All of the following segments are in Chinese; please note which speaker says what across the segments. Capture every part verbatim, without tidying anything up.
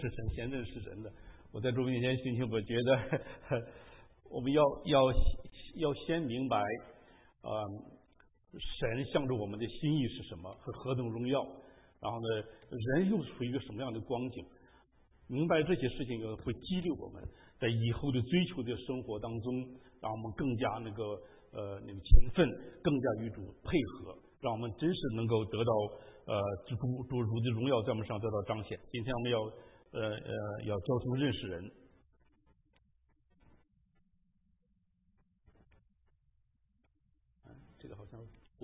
Speaker 1: 是神，先认识人的。我在主面前寻求，我觉得呵我们要要要先明白，呃，神向着我们的心意是什么和何等荣耀，然后呢，人又处于一个什么样的光景？明白这些事情会激励我们在以后的追求的生活当中，让我们更加那个呃那个勤奋，更加与主配合，让我们真是能够得到呃主主主的荣耀在我们身上得到彰显。今天我们要呃呃要教出认识人。嗯，这个好像不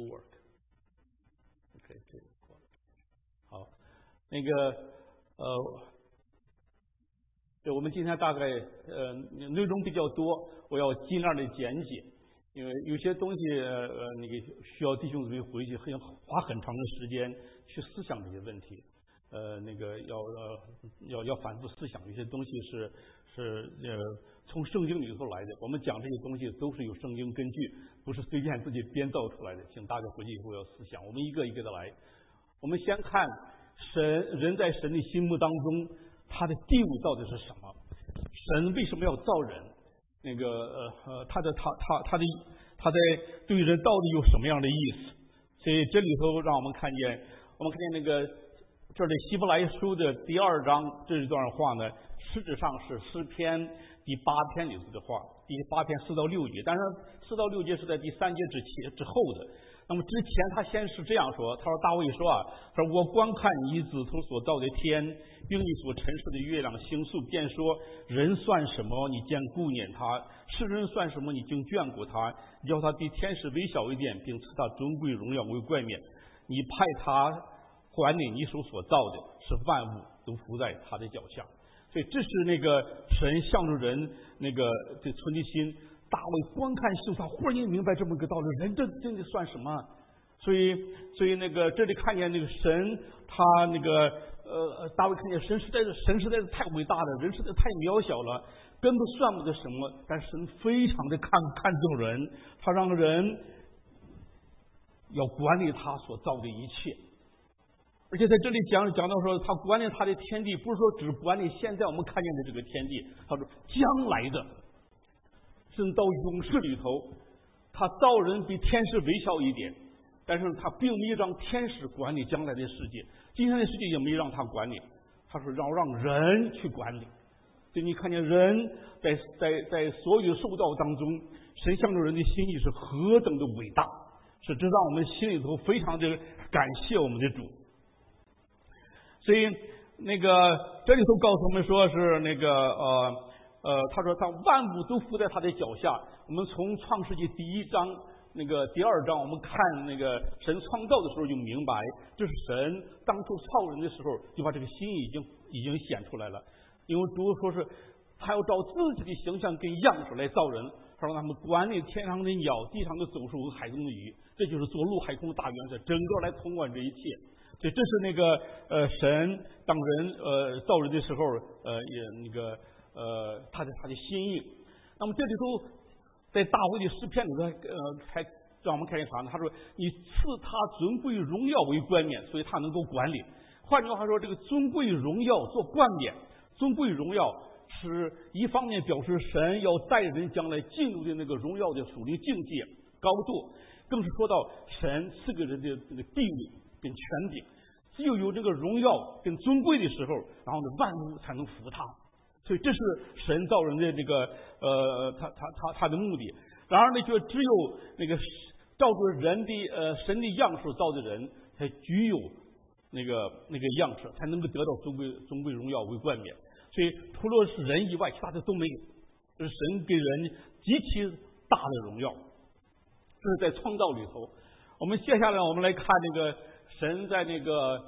Speaker 1: work。OK， 这个好，那个呃。对，我们今天大概呃内容比较多，我要尽量的简解，因为有些东西呃那个需要弟兄姊妹回去很花很长的时间去思想这些问题，呃那个要呃要要反复思想，有些东西是是呃从圣经里头来的，我们讲这些东西都是有圣经根据，不是随便自己编造出来的，请大家回去以后要思想，我们一个一个的来。我们先看神人在神的心目当中，他的地位到底是什么？神为什么要造人？那个呃呃，他的他他他的他在对人到底有什么样的意思？所以这里头让我们看见，我们看见那个这里希伯来书的第二章这一段话呢，实质上是诗篇第八篇里头的话，第八篇四到六节，但是四到六节是在第三节之前之后的。那么之前他先是这样说，他说大卫说啊，他说我观看你指头所造的天，并你所陈设的月亮星宿，便说人算什么，你竟顾念他；世人算什么，你竟眷顾他。叫他比天使微小一点，并赐他尊贵荣耀为冠冕。你派他管理你手所造的，使万物都伏在他的脚下。所以这是那个神向着人那个这存的心。大卫观看世上，忽然间明白这么个道理，人这真的算什么？所以，所以那个这里看见那个神，他那个呃，大卫看见神实在是神实在是太伟大了，人实在太渺小了，根本算不得什么。但神非常的看看重人，他让人要管理他所造的一切。而且在这里讲讲到说，他管理他的天地，不是说只管理现在我们看见的这个天地，他说将来的。甚至到永世里头，他造人比天使微小一点，但是他并没有让天使管理将来的世界，今天的世界也没让他管理，他说要让人去管理。所以你看见人在在在所有受造当中，神向着人的心意是何等的伟大，是这让我们心里头非常的感谢我们的主。所以那个这里头告诉我们说是那个呃。呃，他说他万物都伏在他的脚下。我们从创世纪第一章那个第二章，我们看那个神创造的时候就明白，这是神当初造人的时候就把这个心意已经已经显出来了。因为主说是他要照自己的形象跟样式来造人，他让他们管理天上的鸟、地上的走兽和海中的鱼，这就是做陆海空的大原则，整个来统管这一切。所以这是那个呃神当人呃造人的时候呃也那个。呃，他的他的心意。那么这里头，在大卫的诗篇里头，呃，还让我们看见啥呢？他说：“你赐他尊贵荣耀为冠冕，所以他能够管理。”换句话说，这个尊贵荣耀做冠冕，尊贵荣耀是一方面表示神要带人将来进入的那个荣耀的属灵境界高度，更是说到神赐给人的这个地位跟权柄。只有有这个荣耀跟尊贵的时候，然后呢，万物才能服他。所以这是神造人的这个呃，他他他他的目的。然而呢，就只有那个照着人的呃神的样式造的人，才具有那个那个样式，才能够得到尊贵尊贵荣耀为冠冕。所以除了是人以外，其他的都没有。这是神给人极其大的荣耀，这是在创造里头。我们接下来我们来看那个神在那个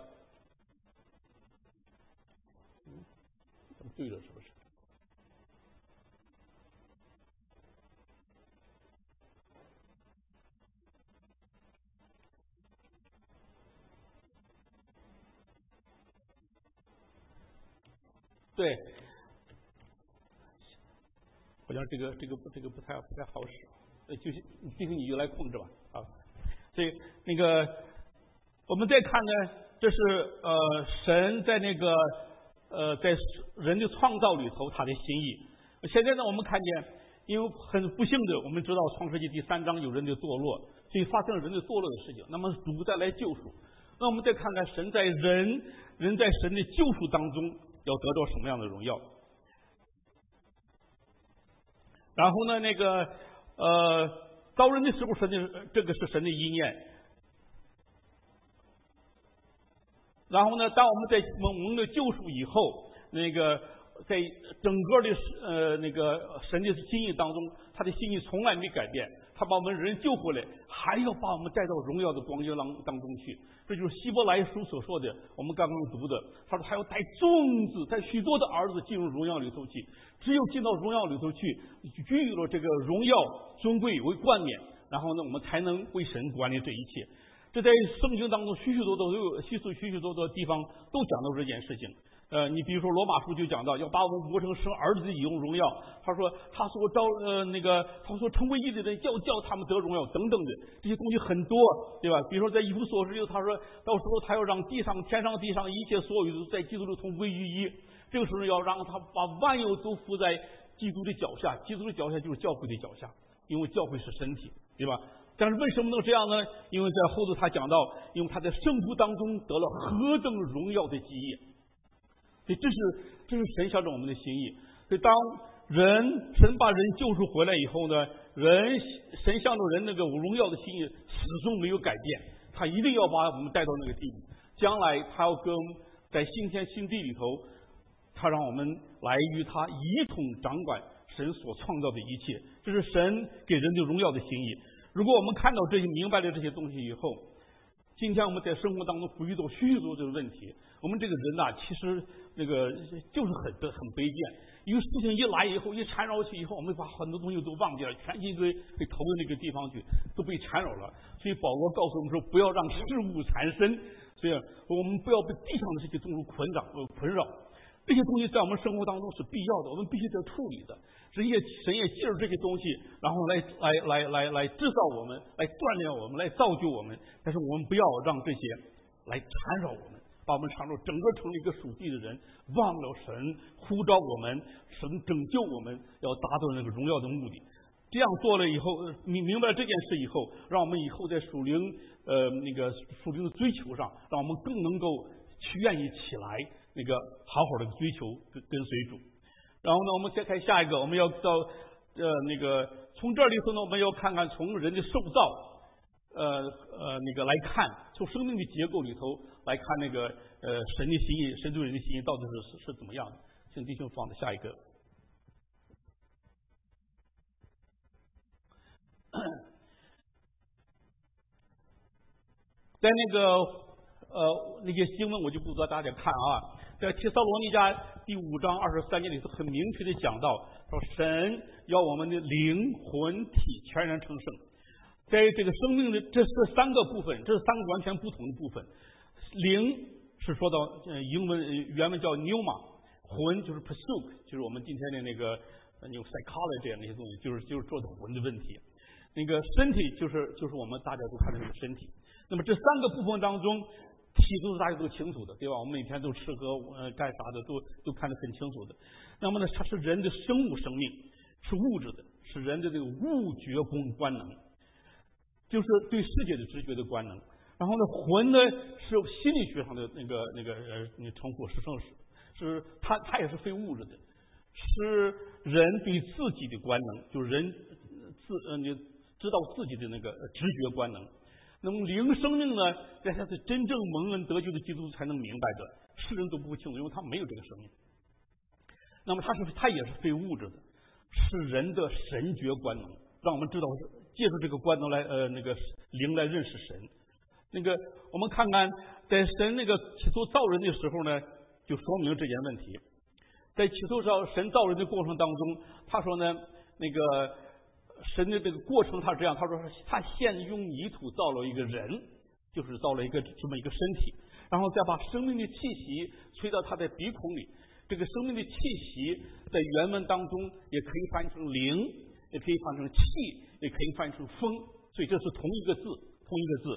Speaker 1: 对了是不是？对，好像这个这个这个不太不太好使，呃，就是毕竟你就来控制吧啊。所以那个我们再看呢，这是呃神在那个呃在人的创造里头他的心意。现在呢，我们看见，因为很不幸的，我们知道创世纪第三章有人的堕落，所以发生了人的堕落的事情。那么主再来救赎，那我们再看看神在人人在神的救赎当中要得到什么样的荣耀。然后呢，那个呃，造人的时候，神的这个是神的意念。然后呢，当我们在蒙了救赎以后，那个在整个的呃那个神的心意当中，他的心意从来没改变，他把我们人救回来，还要把我们带到荣耀的光景当当中去。这就是希伯来书所说的，我们刚刚读的，他说还要带众子，带许多的儿子进入荣耀里头去。只有进到荣耀里头去，具有了这个荣耀尊贵为冠冕，然后呢，我们才能为神管理这一切。这在圣经当中许许多多都有许许许许多多地方都讲到这件事情。呃，你比如说罗马书就讲到要把我们磨成生儿子的以用荣耀，他说他所招呃那个他所成为义的人要叫他们得荣耀等等的这些东西很多，对吧？比如说在以弗所书，他说到时候他要让地上天上地上一切所有的在基督里同归于一，这个时候要让他把万有都伏在基督的脚下，基督的脚下就是教会的脚下，因为教会是身体，对吧？但是为什么能这样呢？因为在后头他讲到，因为他在圣徒当中得了何等荣耀的基业。所以这是这是神向着我们的心意。所以当人神把人救赎回来以后呢，人神向着人那个荣耀的心意始终没有改变，他一定要把我们带到那个地步。将来他要跟在新天新地里头，他让我们来与他一同掌管神所创造的一切，这是神给人的荣耀的心意。如果我们看到这些明白了这些东西以后，今天我们在生活当中会遇到许许多多的问题。我们这个人呐、啊，其实那个就是很很卑贱。一个事情一来以后，一缠绕起以后，我们把很多东西都忘记了，全心堆被投到那个地方去，都被缠绕了。所以保罗告诉我们说，不要让事物缠身。所以我们不要被地上的这些东西捆绑呃捆扰。这些东西在我们生活当中是必要的，我们必须得处理的。神也神也借助这些东西，然后来来来来来制造我们，来锻炼我们，来造就我们。但是我们不要让这些来缠绕我们，把我们缠绕，整个成了一个属地的人，忘了神呼召我们，神拯救我们，要达到那个荣耀的目的。这样做了以后，明明白了这件事以后，让我们以后在属灵呃那个属灵的追求上，让我们更能够去愿意起来。那个好好的追求跟跟随主。然后呢，我们再看下一个，我们要到呃那个从这里头呢，我们要看看从人的受造呃呃那个来看，从生命的结构里头来看那个呃神的心意，神对人的心意到底是是是怎么样的。请弟兄放的下一个。在那个呃那些经文我就不做大家看啊。在帖撒罗尼迦第五章二十三节里头很明确的讲到，说神要我们的灵魂体全然成圣。在这个生命的这是三个部分，这是三个完全不同的部分。灵是说到呃英文原文叫 pneuma， 魂就是 pursuit， 就是我们今天的那个那种 psychology 那些东西，就是就是说的魂的问题。那个身体就是就是我们大家都看的那个身体。那么这三个部分当中。体都是大家都清楚的，对吧？我们每天都吃喝呃干啥的都都看得很清楚的。那么呢，它是人的生物生命，是物质的，是人的这个物觉功官能，就是对世界的直觉的官能。然后呢，魂呢是心理学上的那个那个呃那称呼是正是是它它也是非物质的，是人对自己的官能，就是人自呃你知道自己的那个直觉官能。那么灵生命呢，这才是真正蒙恩得救的基督徒才能明白的，世人都不会清楚，因为他没有这个生命。那么他是他也是非物质的，是人的神觉官能，让我们知道借助这个官能来呃那个灵来认识神。那个我们看看在神那个起初造人的时候呢，就说明这件问题。在起初造神造人的过程当中，他说呢那个。神的这个过程，他是这样，他说他先用泥土造了一个人，就是造了一个这么一个身体，然后再把生命的气息吹到他的鼻孔里。这个生命的气息在原文当中也可以翻译成灵，也可以翻译成气，也可以翻译成风，所以这是同一个字，同一个字。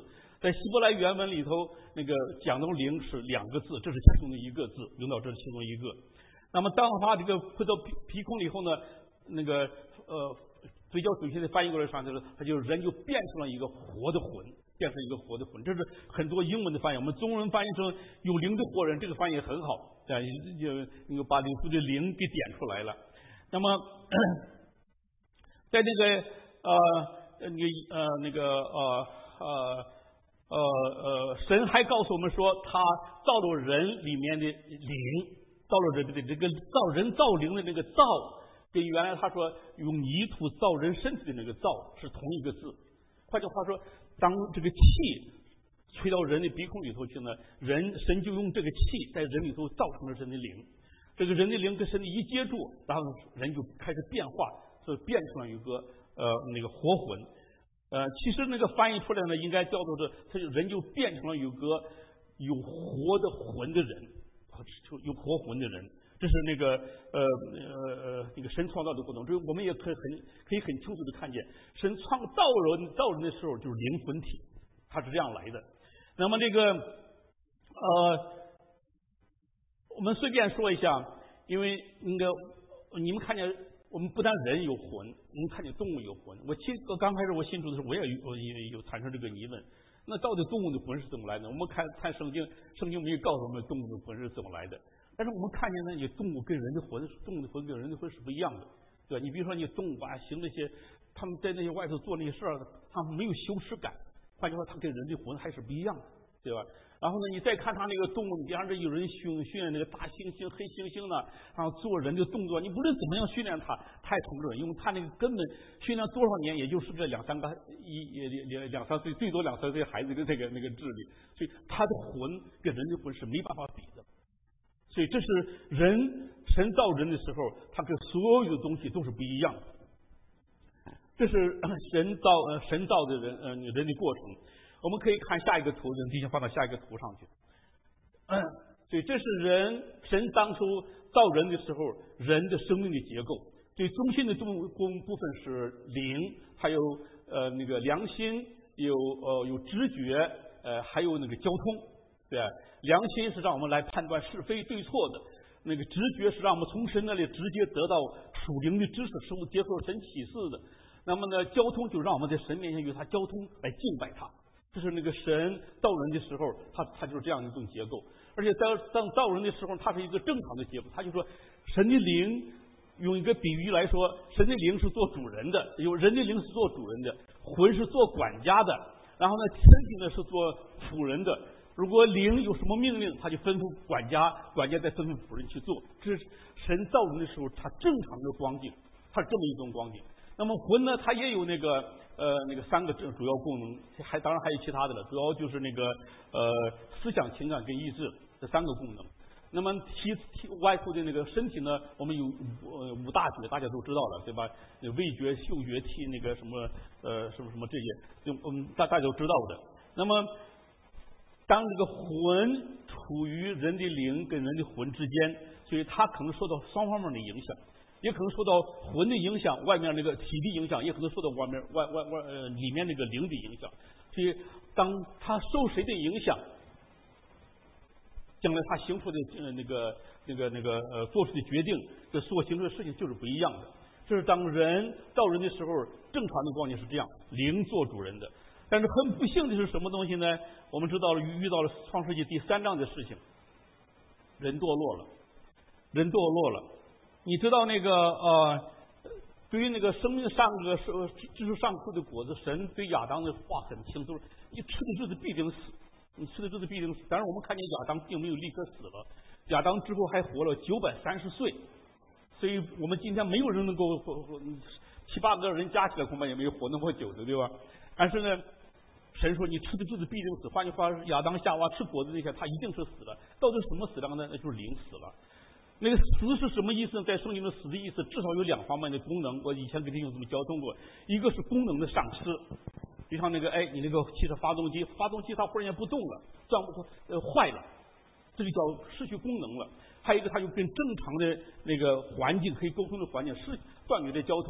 Speaker 1: 在希伯来原文里头，那个讲到灵是两个字，这是其中的一个字，用到这是其中一个。那么当他这个回到鼻鼻孔里后呢，那个呃比较准确的翻译过来上就是，他就人就变成了一个活的魂，变成一个活的魂。这是很多英文的翻译，我们中文翻译成有灵的活人，这个翻译很好，对，就那个把里头的灵给点出来了。那么在那个呃那个呃那个呃呃呃呃神还告诉我们说，他造了人里面的灵，造了人的这个造人造灵的这个造，跟原来他说用泥土造人身体的那个造是同一个字。换句话说，当这个气吹到人的鼻孔里头去呢，人神就用这个气在人里头造成了人的灵。这个人的灵跟身体一接触，然后人就开始变化，所以变成了一个呃那个活魂。呃，其实那个翻译出来呢，应该叫做是，他就人就变成了有个有活的魂的人，有活魂的人。这是那个呃呃呃那个神创造的过程，这我们也可以很可以很清楚的看见，神创造人造人的时候就是灵魂体，它是这样来的。那么这个呃。我们随便说一下，因为那个你们看见，我们不但人有魂，我们看见动物有魂。我其实刚开始我信主的时候，我也有我也有产生这个疑问，那到底动物的魂是怎么来的？我们看看圣经，圣经没有告诉我们动物的魂是怎么来的。但是我们看见呢，你动物跟人的魂，动物的魂跟人的魂是不一样的，对吧？你比如说你动物啊，行那些，他们在那些外头做那些事儿，他们没有羞耻感，换句话，他跟人的魂还是不一样的，对吧？然后呢，你再看他那个动物，你比方说有人训训练那个大猩猩、黑猩猩呢，然后做人的动作，你不论怎么样训练他，他也从不准，因为他那个根本训练多少年，也就是这两三个一两两三岁，最多两三岁孩子的这个那个智力，所以他的魂跟人的魂是没办法比的。所以这是人神造人的时候，他跟所有的东西都是不一样的。这是神造呃神造的人呃人的过程。我们可以看下一个图，弟兄放到下一个图上去。嗯，所以这是人神当初造人的时候人的生命的结构。最中心的部部分是灵，还有呃那个良心，有呃有知觉，呃还有那个交通，对吧？良心是让我们来判断是非对错的，那个直觉是让我们从神那里直接得到属灵的知识，使我们接受神启示的。那么呢，交通就让我们在神面前与他交通来敬拜他。这是那个神造人的时候，他他就是这样一种结构。而且在当造人的时候，它是一个正常的结构。他就说，神的灵用一个比喻来说，神的灵是做主人的，有人的灵是做主人的，魂是做管家的，然后呢，身体呢是做仆人的。如果灵有什么命令，他就吩咐管家，管家再吩咐仆人去做。这是神造人的时候他正常的光景，它是这么一种光景。那么魂呢，它也有那个呃那个三个主要功能，还当然还有其他的了，主要就是那个呃思想、情感跟意志这三个功能。那么其其外部的那个身体呢，我们有呃五大觉，大家都知道了，对吧？味觉、嗅觉、体那个什么呃什么什么这些，就嗯大大家都知道的。那么当这个魂处于人的灵跟人的魂之间，所以它可能受到双方面的影响。也可能受到魂的影响，外面那个体的影响，也可能受到外面外外外呃里面那个灵的影响。所以，当他受谁的影响，将来他行出的呃那个那个那个呃做出的决定，这所行出的事情就是不一样的。这是当人造人的时候，正常的光景是这样，灵做主人的。但是很不幸的是什么东西呢？我们知道了遇到了创世纪第三章的事情，人堕落了，人堕落了。你知道那个呃，对于那个生命上个知识上树的果子，神对亚当的话很清楚，你吃的日子必定死，你吃的日子必定死。当然，我们看见亚当并没有立刻死了，亚当之后还活了九百三十岁，所以我们今天没有人能够活活七八个人加起来恐怕也没有活那么久的，对吧？但是呢，神说你吃的日子必定死。换句话说，亚当夏娃吃果子那天，他一定是死了。到底什么死了呢？那就是灵死了。那个死是什么意思呢？在圣经中死的意思至少有两方面的功能，我以前给弟兄姊妹交通过。一个是功能的丧失，就像那个哎，你那个汽车发动机，发动机它忽然间不动了，转不呃坏了，这就叫失去功能了。还有一个，它就跟正常的那个环境可以沟通的环境是断绝的交通，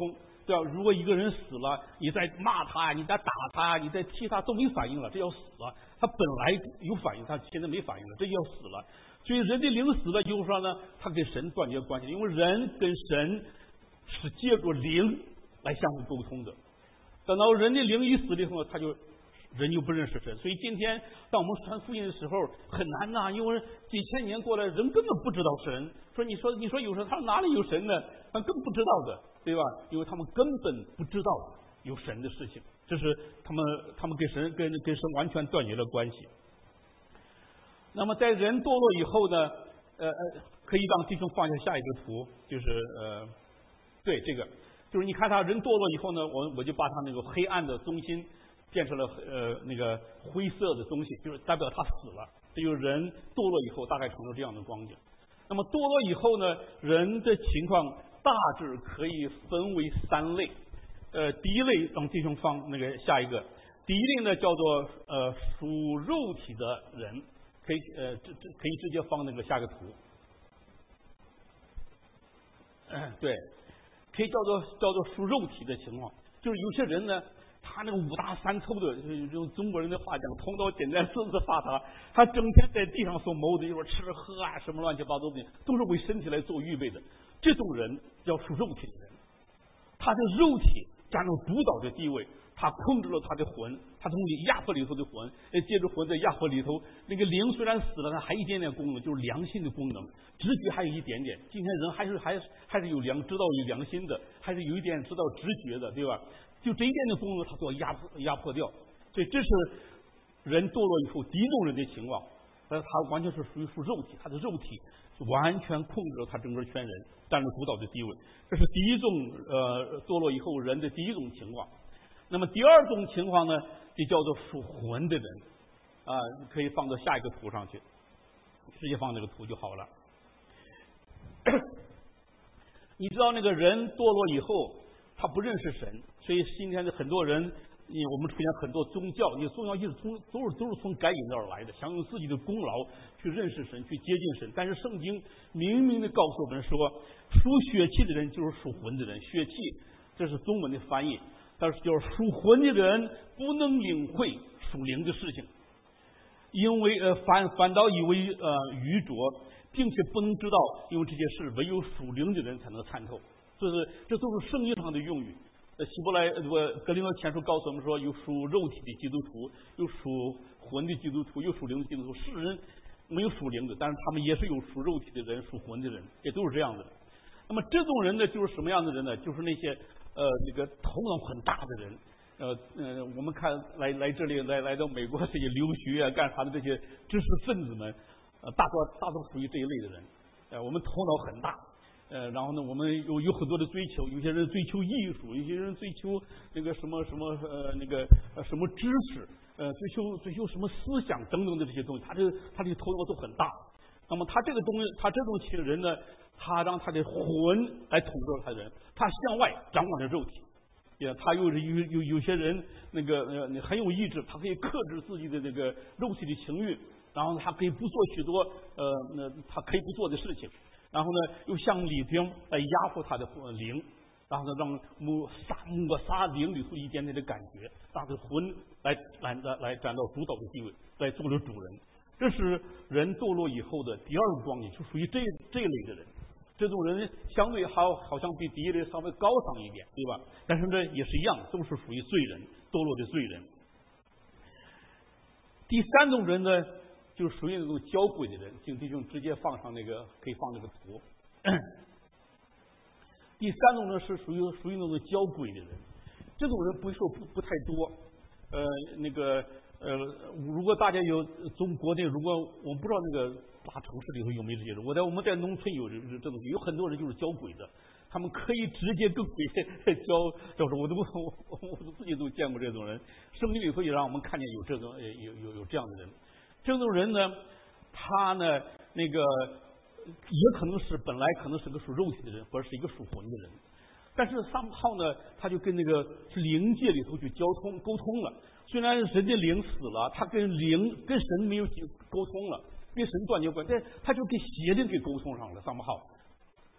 Speaker 1: 对吧？如果一个人死了，你再骂他，你再打他，你再踢他，都没反应了，这要死了。他本来有反应，他现在没反应了，这就要死了。所以人的灵死了以后说呢，他跟神断绝关系，因为人跟神是借着灵来相互沟通的。等到人的灵一死了以后，他就人就不认识神。所以今天当我们传福音的时候很难呐、啊，因为几千年过来，人根本不知道神。说你说你说有神，他说哪里有神呢？他更不知道的，对吧？因为他们根本不知道有神的事情，这是他们他们跟神跟跟神完全断绝了关系。那么在人堕落以后呢，呃呃，可以让弟兄放下下一个图，就是呃，对这个，就是你看他人堕落以后呢，我我就把他那个黑暗的中心变成了呃那个灰色的东西，就是代表他死了。这就是人堕落以后大概成了这样的光景。那么堕落以后呢，人的情况大致可以分为三类。呃，第一类让弟兄放那个下一个，第一类呢叫做呃属肉体的人。可以呃，这这可以直接放那个下个图，嗯，对，可以叫做叫做属肉体的情况，就是有些人呢，他那个五大三粗的，用中国人的话讲，头脑简单，四肢发达，他整天在地上所谋的，就是吃喝啊，什么乱七八糟的，都是为身体来做预备的。这种人叫属肉体的人，他的肉体占了主导的地位。他控制了他的魂，他从里压迫里头的魂，呃，借着魂在压迫里头，那个灵虽然死了，它还一点点功能，就是良心的功能，直觉还有一点点。今天人还是还还是有良知道有良心的，还是有一点知道直觉的，对吧？就这一点的功能，他都要压迫压迫掉。所以这是人堕落以后第一种人的情况，但是他完全是属于属肉体，他的肉体完全控制了他整个全人，占了主导的地位。这是第一种呃堕落以后人的第一种情况。那么第二种情况呢，就叫做属魂的人，啊、呃，可以放到下一个图上去，直接放这个图就好了。你知道那个人堕落以后，他不认识神，所以今天的很多人，你我们出现很多宗教，你宗教就是从都是都是从该隐那儿来的，想用自己的功劳去认识神，去接近神。但是圣经明明的告诉我们说，属血气的人就是属魂的人，血气这是中文的翻译。但是就是属魂的人不能领会属灵的事情，因为呃反反倒以为呃愚拙，并且不能知道，因为这些事唯有属灵的人才能参透。这是这都是圣经上的用语。呃，希伯来呃格林多前书告诉我们说，有属肉体的基督徒，有属魂的基督徒，有属灵的基督徒。世人没有属灵的，但是他们也是有属肉体的人，属魂的人，也都是这样的。那么这种人呢，就是什么样的人呢？就是那些呃，那个头脑很大的人，呃，呃，我们看来来这里来来到美国这些留学啊干啥的这些知识分子们，呃，大多大多属于这一类的人，呃，我们头脑很大，呃，然后呢，我们有有很多的追求，有些人追求艺术，有些人追求那个什么什么呃那个呃什么知识，呃，追求追求什么思想等等的这些东西，他这他这头脑都很大。那么他这个东西，他这种型人呢，他让他的魂来统治他的人，他向外掌管着肉体，也他又是有有有些人那个呃很有意志，他可以克制自己的那个肉体的情欲，然后他可以不做许多呃那他可以不做的事情，然后呢又向里边来压迫他的灵，然后呢让抹杀抹杀灵里头一点点的感觉，让他的魂来来来来占到主导的地位，来做了主人。这是人堕落以后的第二个光景，就属于这这一类的人。这种人相对好，好像比第一类稍微高尚一点，对吧？但是呢，也是一样，都是属于罪人，堕落的罪人。第三种人呢，就属于那种交鬼的人，请弟兄直接放上那个，可以放那个图。第三种呢是属于属于那种交鬼的人，这种人不会说不不太多，呃，那个。呃，如果大家有从国内，如果我不知道那个大城市里头有没有这些人，我在我们在农村有这这种，有很多人就是交鬼的，他们可以直接跟鬼交交手，我都我我自己都见过这种人，圣经里头也让我们看见有这种有有有这样的人，这种人呢，他呢那个也可能是本来可能是个属肉体的人，或者是一个属魂的人，但是三号呢，他就跟那个灵界里头去交通沟通了。虽然人的灵死了，他跟灵跟神没有沟通了，跟神断绝关系，但他就跟邪灵给沟通上了。三号，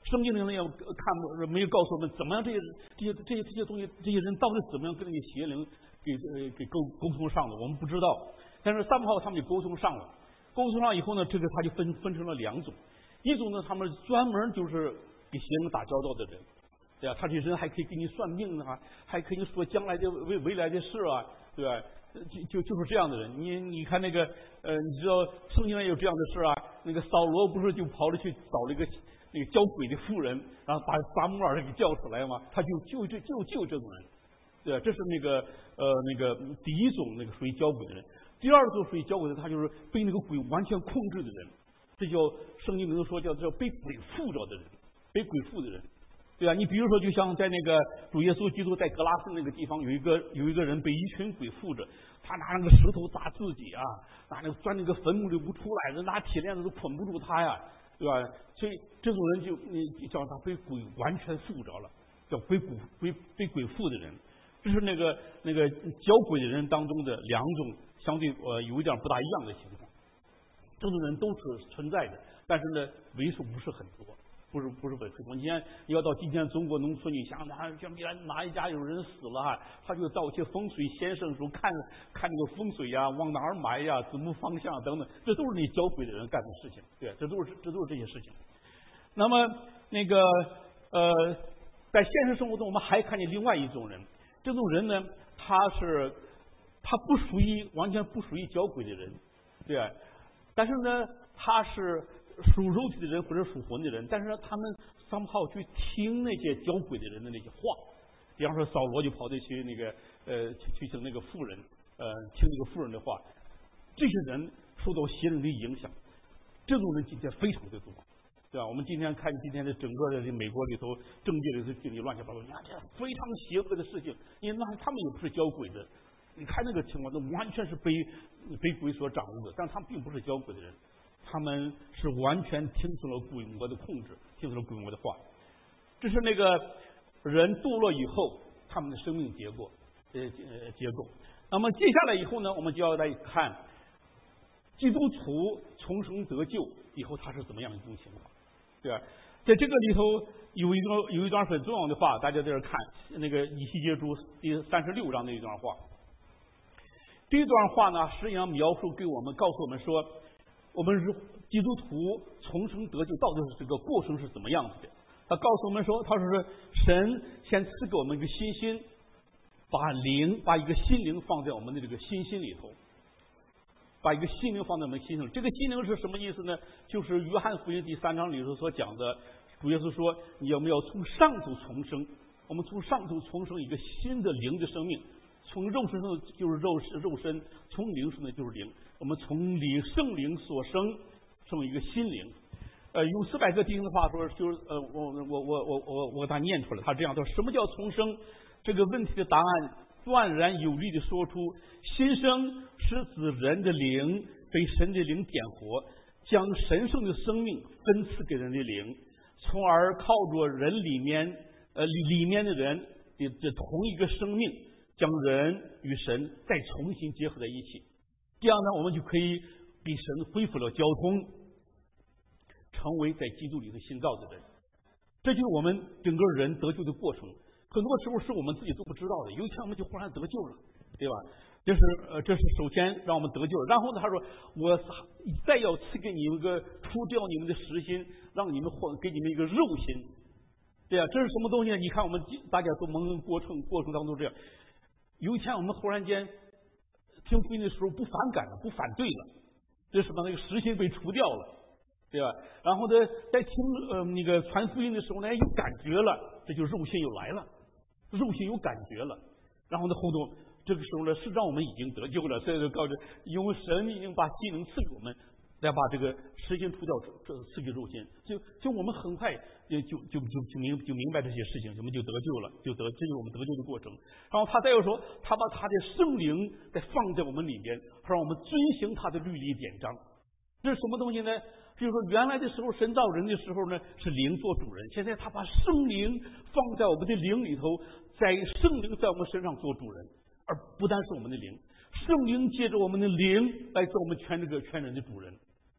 Speaker 1: 圣经里面要看没有告诉我们怎么样这些这些这些这些东西，这些人到底怎么样跟那些邪灵给呃给沟沟通上的，我们不知道。但是三号他们就沟通上了，沟通上以后呢，这个他就分分成了两种，一种呢他们专门就是给邪灵打交道的人，对吧？他这人还可以给你算命啊，还可以说将来的未未来的事啊，对吧？就就就是这样的人。你你看那个呃，你知道圣经上有这样的事啊？那个扫罗不是就跑着去找了一个那个教鬼的妇人，然后把撒母耳给叫出来吗？他就就就就就这种人，对吧？这是那个呃那个第一种那个属于教鬼的人。第二种属于教鬼的，他就是被那个鬼完全控制的人，这叫圣经里头说叫叫被鬼附着的人，被鬼附的人，对吧？你比如说，就像在那个主耶稣基督在格拉森那个地方，有一个有一个人被一群鬼附着，他拿那个石头砸自己啊，拿那个钻那个坟墓里不出来，人拿铁链子都捆不住他呀，对吧？所以这种人就你叫他被鬼完全附着了，叫被鬼被被鬼附的人。这是那个那个教鬼的人当中的两种相对呃有一点不大一样的情况。这种人都是存在的，但是呢为数不是很多，不是不是很多。你看你要到今天中国农村，你想哪像哪一家有人死了哈，他就到一些风水先生说看看那个风水呀，往哪儿买呀，怎么方向等等，这都是那教鬼的人干的事情，对，这都是这都是这些事情。那么那个呃，在现实生活中，我们还看见另外一种人。这种人呢，他是他不属于完全不属于教鬼的人，对吧？但是呢，他是属肉体的人或者属魂的人，但是呢，他们somehow去听那些教鬼的人的那些话。比方说，扫罗就跑着去那个呃去去听那个妇人，呃听那个妇人的话。这些人受到邪灵的影响，这种人今天非常的多。对吧？我们今天看今天的整个的美国里头，政界里头经历乱七八糟，你看这非常邪恶的事情。因为那他们也不是教鬼的，你看那个情况，都完全是被被鬼所掌握的。但他们并不是教鬼的人，他们是完全听从了鬼魔的控制，听从了鬼魔的话。这是那个人堕落以后他们的生命结果，呃呃结构。那么接下来以后呢，我们就要来看基督徒重生得救以后他是怎么样一种情况。对吧？在这个里头有一个有一段很重要的话，大家在这看那个以西结书第三十六章的一段话。这段话呢，实际上描述给我们，告诉我们说，我们基督徒重生得救到底是这个过程是怎么样子的。他告诉我们说，他说是神先赐给我们一个新心，把灵把一个心灵放在我们的这个心心里头。把一个心灵放在我们心上，这个心灵是什么意思呢？就是约翰福音第三章里头所讲的，主耶稣说，你要不要从上头重生？我们从上头重生一个新的灵的生命，从肉身上就是肉肉身，从灵身呢就是灵。我们从灵圣灵所生，生一个心灵。呃，用四百个弟兄的话说，就是呃，我我我我我我给他念出来，他这样说：什么叫重生？这个问题的答案断然有力的说出，新生是指人的灵被神的灵点活，将神圣的生命分赐给人的灵，从而靠着人里面呃里面的人的这同一个生命，将人与神再重新结合在一起。这样呢，我们就可以给神恢复了交通，成为在基督里的新造的人。这就是我们整个人得救的过程。很多时候是我们自己都不知道的，有一天我们就忽然得救了，对吧？这是呃，这是首先让我们得救了。然后呢，他说我再要赐给你们一个除掉你们的实心，让你们换给你们一个肉心，对啊，这是什么东西呢？你看我们大家都蒙恩过程过程当中这样，有一天我们忽然间听福音的时候不反感了，不反对了，这是什么？那个实心被除掉了，对吧？然后呢，在听呃那个传福音的时候呢，有感觉了，这就肉心又来了。肉心有感觉了，然后呢，后头这个时候呢，实际上我们已经得救了，所以就告诉，因为神已经把心灵赐给我们，再把这个实心除掉，这赐给肉心，就就我们很快就就就就就明就明白这些事情，我们就得救了，就得这就是我们得救的过程。然后他再又说，他把他的圣灵再放在我们里边，让我们遵行他的律例典章。这是什么东西呢？就是说，原来的时候，神造人的时候呢，是灵做主人。现在他把圣灵放在我们的灵里头，在圣灵在我们身上做主人，而不单是我们的灵，圣灵借着我们的灵来做我们全这个全人的主人。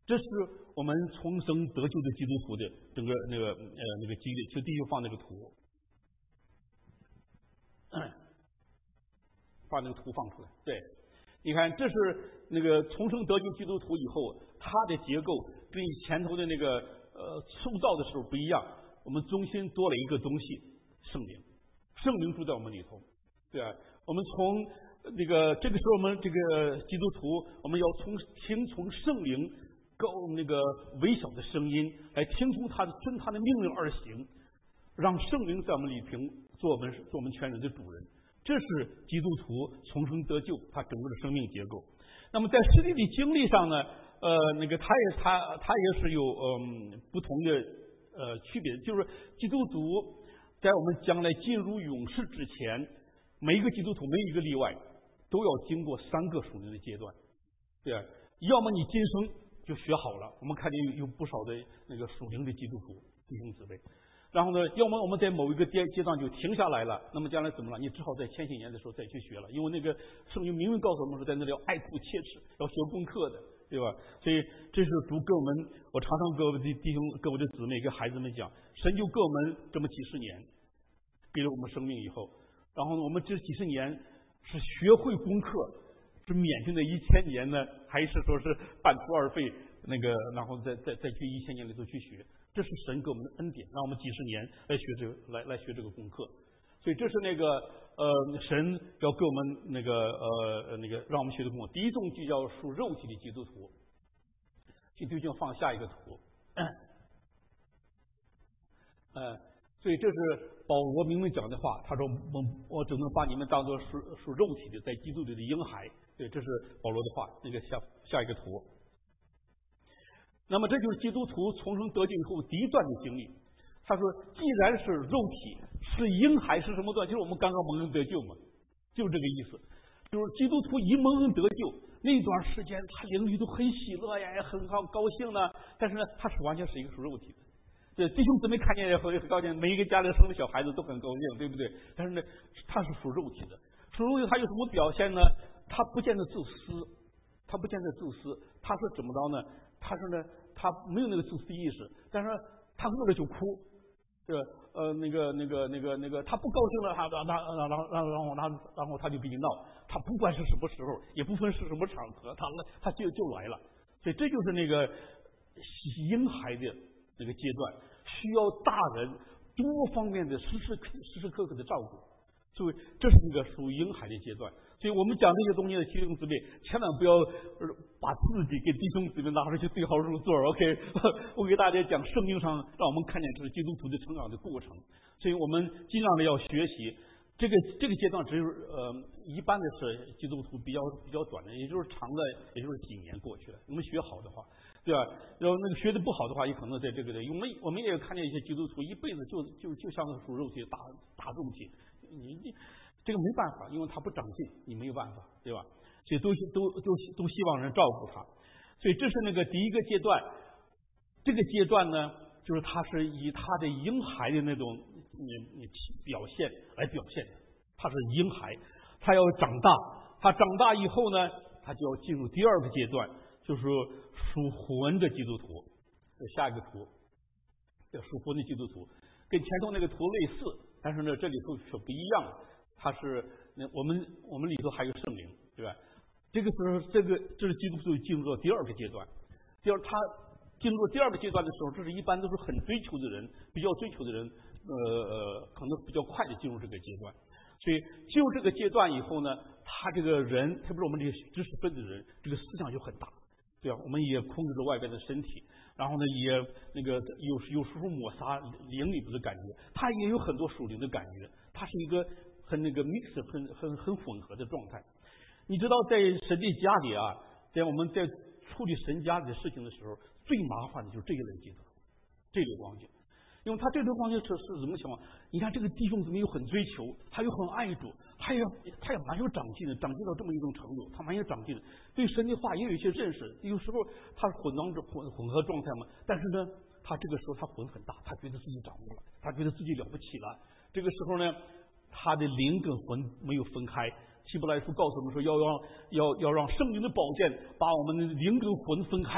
Speaker 1: 这是我们重生得救的基督徒的整个那个呃那个基理，就弟兄放那个图，把那个图放出来。对，你看，这是那个重生得救基督徒以后，它的结构跟前头的那个呃塑造的时候不一样。我们中心多了一个东西，圣灵，圣灵住在我们里头。对啊，我们从那个这个时候，我们这个基督徒，我们要从听从圣灵高那个微小的声音，来听从他的遵他的命令而行，让圣灵在我们里平做我们做我们全人的主人。这是基督徒重生得救他整个的生命结构。那么在实际的经历上呢，呃，那个他也他他也是有嗯不同的呃区别，就是基督徒在我们将来进入永世之前，每一个基督徒没有一个例外，都要经过三个属灵的阶段。对啊，要么你今生就学好了，我们看见有有不少的那个属灵的基督徒弟兄姊妹。然后呢，要么我们在某一个阶阶段就停下来了，那么将来怎么了？你只好在千禧年的时候再去学了，因为那个圣经明明告诉我们说，在那里要爱苦切齿，要学功课的，对吧？所以这是主给我们，我常常跟我的弟兄、跟我的姊妹、跟孩子们讲，神就给我们这么几十年，给了我们生命以后，然后呢，我们这几十年是学会功课，是免去那一千年呢，还是说是半途而废？那个，然后再再再去一千年里头去学，这是神给我们的恩典，让我们几十年来学这个来来学这个功课。所以这是那个呃神要给我们那个呃那个让我们学的功课。第一种就叫属肉体的基督徒，就就就放下一个图。呃，所以这是保罗明明讲的话，他说我我只能把你们当作属属肉体的，在基督里的婴孩。对，这是保罗的话。那个下下一个图。那么这就是基督徒重生得救以后第一段的经历。他说，既然是肉体，是婴孩，是什么段？就是我们刚刚蒙恩得救嘛，就是这个意思。就是基督徒一蒙恩得救那段时间，他灵里都很喜乐呀，也很好高兴呢。但是呢，他是完全是一个属肉体的。对，弟兄姊妹看见也很高兴，每一个家里生的小孩子都很高兴，对不对？但是呢，他是属肉体的。属肉体他有什么表现呢？他不见得自私，他不见得自私，他是怎么着呢？他说呢，他没有那个自私意识，但是他饿了就哭，这呃那个那个那个那个他不高兴了，他他他然后然后然后然后然后他就跟你闹，他不管是什么时候，也不分是什么场合，他他就就来了。所以这就是那个婴孩的那个阶段，需要大人多方面的时时时时刻刻的照顾。所以这是一个属于婴孩的阶段。所以我们讲这些东西的弟兄姊妹，千万不要把自己给弟兄姊妹拿出去对号入座。OK， 我给大家讲圣经上让我们看见这是基督徒的成长的过程。所以我们尽量的要学习这个这个阶段，只有呃一般的是基督徒比较比较短的，也就是长的，也就是几年过去了。我们学好的话，对吧？然后那个学的不好的话，也可能在这个的。我们我们也看见一些基督徒一辈子就就就像属肉体大大肉体。你你这个没办法，因为他不长进，你没有办法，对吧？所以都都都都希望人照顾他。所以这是那个第一个阶段。这个阶段呢，就是他是以他的婴孩的那种你你表现来表现的。他是婴孩，他要长大，他长大以后呢，他就要进入第二个阶段，就是属魂的基督徒。下一个图，叫属魂的基督徒，跟前头那个图类似。但是呢，这里头是不一样的。它是那我们我们里头还有圣灵，对吧？这个时候，这个这是基督徒进入到第二个阶段。第二，他进入第二个阶段的时候，这是一般都是很追求的人，比较追求的人，呃呃，可能比较快的进入这个阶段。所以进入这个阶段以后呢，他这个人，特别是我们这些知识分子的人，这个思想就很大，对吧？我们也控制着外边的身体。然后呢，也那个有有时候抹杀灵里头的感觉，它也有很多属灵的感觉，它是一个很那个 mix 很很很混合的状态。你知道，在神的家里啊，在我们在处理神家里的事情的时候，最麻烦的就是这一类阶段，这类光景。因为他这类光景是是怎么情况？你看这个弟兄姊妹又很追求，他又很爱主，他也他也蛮有长进的，长进到这么一种程度，他蛮有长进的，对神的话也有一些认识。有时候他混当着混混合状态嘛，但是呢，他这个时候他魂很大，他觉得自己掌握了，他觉得自己了不起了。这个时候呢，他的灵跟魂没有分开。希伯来书告诉我们说，要让要要让圣灵的宝剑把我们的灵跟魂分开。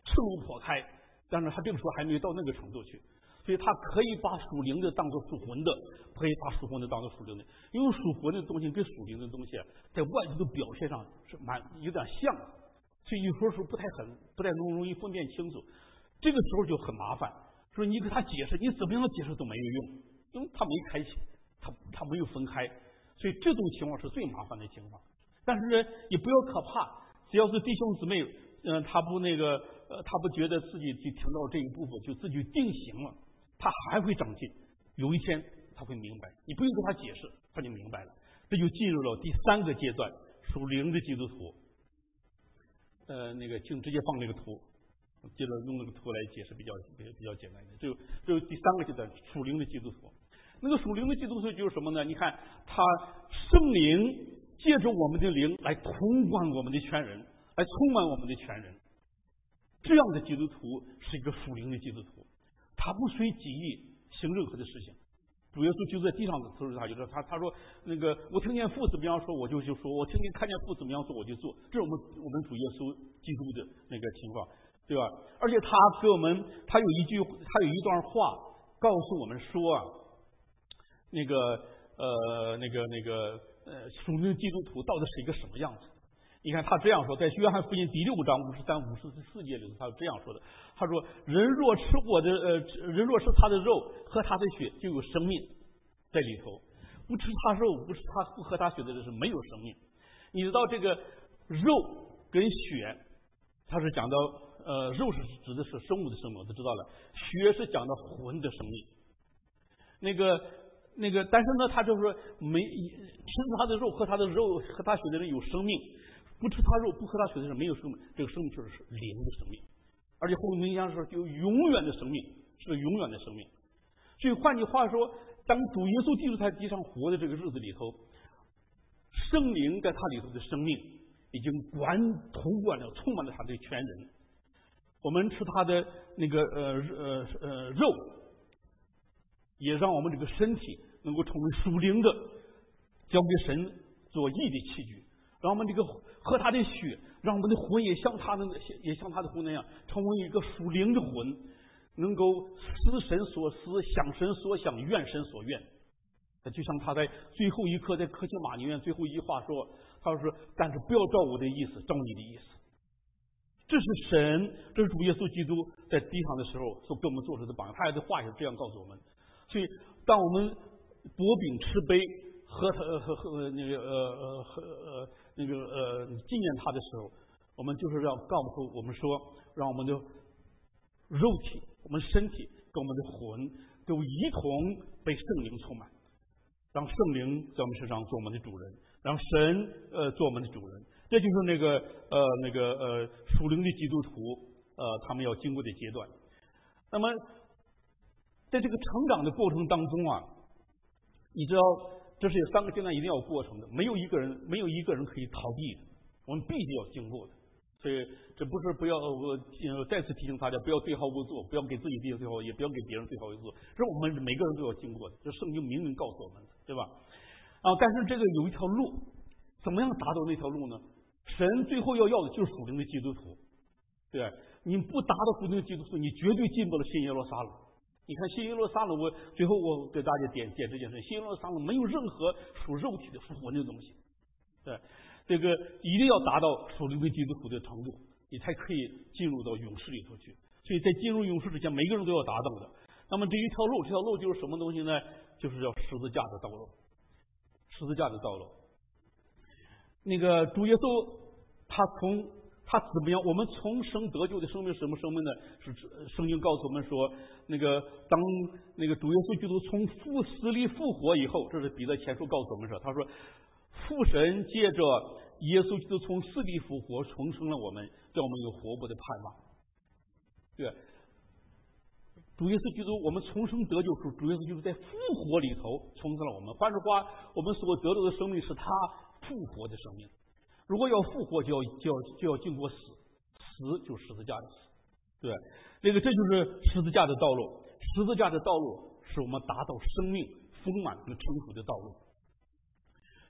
Speaker 1: 赤露破开，但是他这个时候还没有到那个程度去，所以他可以把属灵的当作属魂的，可以把属魂的当作属灵的，因为属魂的东西跟属灵的东西在外头的表现上是蛮有点像的，所以有时候是不太很不太容容易分辨清楚，这个时候就很麻烦。说你给他解释，你怎么样解释都没有用，因为他没开启，他他没有分开，所以这种情况是最麻烦的情况。但是呢，也不要可怕，只要是弟兄姊妹，嗯、呃，他不那个，呃，他不觉得自己就听到这一部分就自己定型了，他还会长进，有一天他会明白，你不用跟他解释，他就明白了。这就进入了第三个阶段，属灵的基督徒。呃，那个请直接放那个图。接着用那个图来解释比较比较比较简单一点。就就第三个阶段，属灵的基督徒。那个属灵的基督徒就是什么呢？你看，他圣灵借着我们的灵来统管我们的全人，来充满我们的全人。这样的基督徒是一个属灵的基督徒，他不随己意行任何的事情。主耶稣就在地上的时候，他就说他他说那个我听见父怎么样说，我就就说；我听见看见父怎么样做，我就做。这是我们我们主耶稣基督的那个情况。对吧？而且他给我们，他有一句，他有一段话告诉我们说啊，那个呃，那个那个呃，属灵基督徒到底是一个什么样子？你看他这样说，在约翰福音第六章五十三、五十四节里头，他是这样说的：他说，人若吃我的呃，人若吃他的肉，喝他的血，就有生命在里头；不吃他肉，不吃他不喝他血的人是没有生命。你知道这个肉跟血，他是讲到。呃，肉是指的是生物的生命，我都知道了。血是讲的魂的生命。那个那个，但是呢，他就说没吃他的肉、喝他的肉、喝他血的人有生命，不吃他肉、不喝他血的人没有生命。这个生命就是灵的生命，而且后面明讲说有永远的生命，是永远的生命。所以换句话说，当主耶稣基督在地上活的这个日子里头，圣灵在他里头的生命已经管统管了、充满了他的全人。我们吃他的那个呃呃呃肉，也让我们这个身体能够成为属灵的，交给神做义的器具；让我们这个喝他的血，让我们的魂也像他的也像他的魂那样，成为一个属灵的魂，能够思神所思，想神所想，愿神所愿。就像他在最后一刻在客西马尼园最后一句话说：“他说，但是不要照我的意思，照你的意思。”这是神，这是主耶稣基督在地上的时候所给我们做出的榜样。他的话也是这样告诉我们。所以，当我们薄饼吃杯，喝他喝喝那个呃呃喝呃那个呃纪念他的时候，我们就是要告诉我们说，让我们的肉体、我们身体跟我们的魂都一同被圣灵充满，让圣灵在我们身上做我们的主人，让神呃做我们的主人。这就是那个呃那个呃属灵的基督徒呃他们要经过的阶段。那么在这个成长的过程当中啊，你知道这是有三个阶段一定要有过程的，没有一个人没有一个人可以逃避的，我们必须要经过的。所以这不是不要我、呃、再次提醒大家，不要对号入座，不要给自己对号，也不要给别人对号入座，这是我们每个人都要经过的，这圣经明明告诉我们的，对吧？啊，但是这个有一条路，怎么样达到那条路呢？神最后要要的就是属灵的基督徒，对，你不达到属灵的基督徒，你绝对进不了新耶路撒冷。你看新耶路撒冷，我最后我给大家点点这件事，新耶路撒冷没有任何属肉体的、属魂的东西，对，这个一定要达到属灵的基督徒的程度，你才可以进入到勇士里头去。所以在进入勇士之前，每个人都要达到的。那么这一条路，这条路就是什么东西呢？就是叫十字架的道路，十字架的道路。那个主耶稣他从他怎么样？我们重生得救的生命是什么生命呢？是圣经告诉我们说，那个当那个主耶稣基督从父死里复活以后，这是彼得前书告诉我们说，他说父神借着耶稣基督从死里复活，重生了我们，让我们有活泼的盼望。对，主耶稣基督，我们重生得救时，主耶稣基督在复活里头重生了我们。换句话，我们所得到的生命是他复活的生命。如果要复活，就要就要就要经过死，死就是十字架的死，对，这个这就是十字架的道路。十字架的道路是我们达到生命丰满和成熟的道路，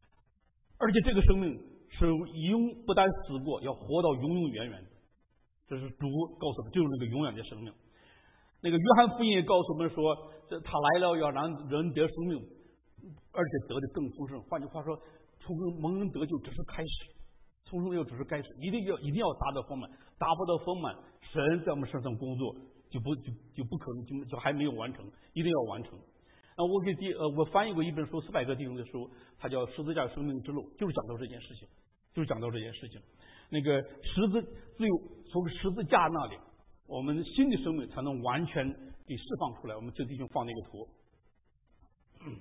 Speaker 1: 而且这个生命是永不但死过，要活到永永远远的。 这是主告诉我们，就是那个永远的生命。那个约翰福音也告诉我们说，这他来了要让人得生命，而且得的更丰盛。换句话说，从蒙恩得救只是开始，从生得救只是开始，一定要一定要达到丰满，达不到丰满，神在我们身上工作就不就就不可能就就还没有完成，一定要完成。啊，我给弟呃我翻译过一本书，四百个弟兄的书，它叫《十字架生命之路》，就是讲到这件事情，就是讲到这件事情。那个十字只有从十字架那里，我们新的生命才能完全给释放出来。我们这弟兄放那个图，嗯，